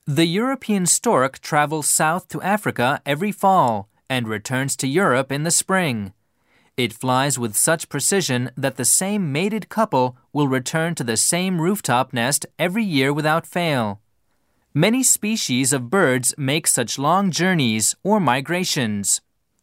The European stork travels south to Africa every fall and returns to Europe in the spring. It flies with such precision that the same mated couple will return to the same rooftop nest every year without fail. Many species of birds make such long journeys or migrations.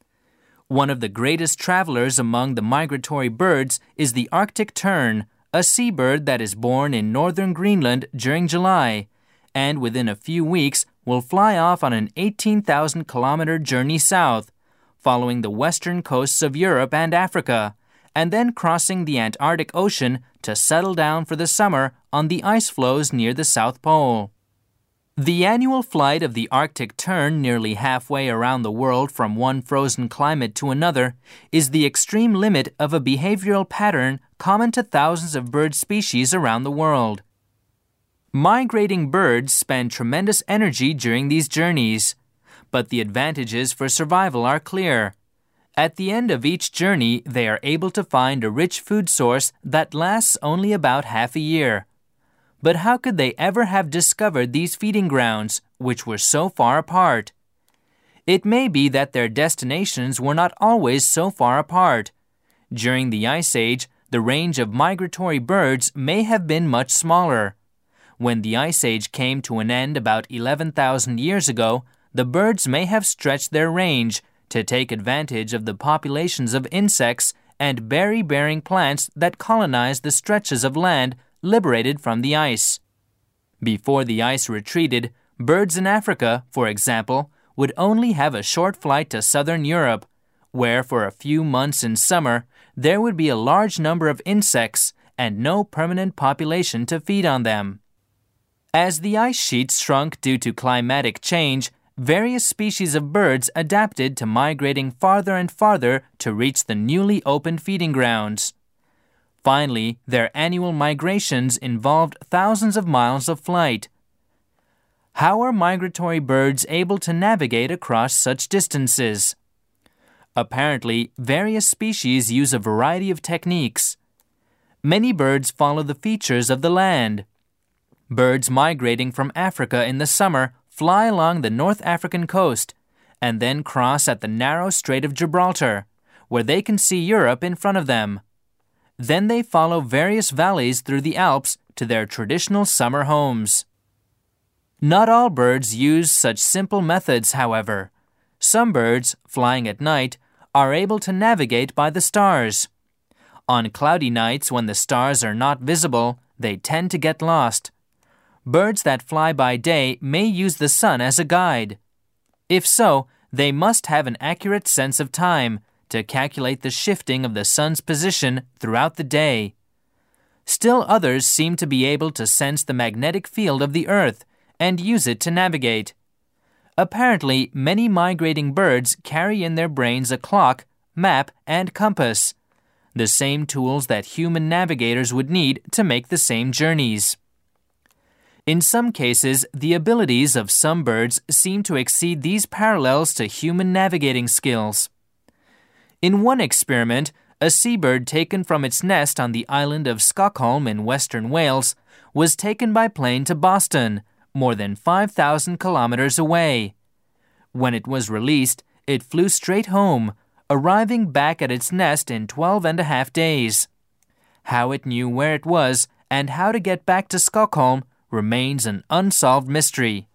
One of the greatest travelers among the migratory birds is the Arctic tern, a seabird that is born in northern Greenland during July, and within a few weeks will fly off on an 18,000-kilometer journey south, following the western coasts of Europe and Africa, and then crossing the Antarctic Ocean to settle down for the summer on the ice floes near the South Pole. The annual flight of the Arctic tern nearly halfway around the world from one frozen climate to another is the extreme limit of a behavioral pattern common to thousands of bird species around the world. Migrating birds spend tremendous energy during these journeys, but the advantages for survival are clear. At the end of each journey, they are able to find a rich food source that lasts only about half a year. But how could they ever have discovered these feeding grounds, which were so far apart? It may be that their destinations were not always so far apart. During the Ice Age, the range of migratory birds may have been much smaller. When the Ice Age came to an end about 11,000 years ago, the birds may have stretched their range to take advantage of the populations of insects and berry-bearing plants that colonized the stretches of land liberated from the ice. Before the ice retreated, birds in Africa, for example, would only have a short flight to southern Europe, where for a few months in summer there would be a large number of insects and no permanent population to feed on them. As the ice sheets shrunk due to climatic change, various species of birds adapted to migrating farther and farther to reach the newly opened feeding grounds. Finally, their annual migrations involved thousands of miles of flight. How are migratory birds able to navigate across such distances? Apparently, various species use a variety of techniques. Many birds follow the features of the land. Birds migrating from Africa in the summer fly along the North African coast and then cross at the narrow Strait of Gibraltar, where they can see Europe in front of them. Then they follow various valleys through the Alps to their traditional summer homes. Not all birds use such simple methods, however. Some birds, flying at night, are able to navigate by the stars. On cloudy nights when the stars are not visible, they tend to get lost. Birds that fly by day may use the sun as a guide. If so, they must have an accurate sense of time to calculate the shifting of the sun's position throughout the day. Still others seem to be able to sense the magnetic field of the earth and use it to navigate. Apparently, many migrating birds carry in their brains a clock, map, and compass, the same tools that human navigators would need to make the same journeys. In some cases, the abilities of some birds seem to exceed these parallels to human navigating skills. In one experiment, a seabird taken from its nest on the island of Stockholm in western Wales was taken by plane to Boston, more than 5,000 kilometers away. When it was released, it flew straight home, arriving back at its nest in 12.5 days. How it knew where it was and how to get back to Stockholm remains an unsolved mystery.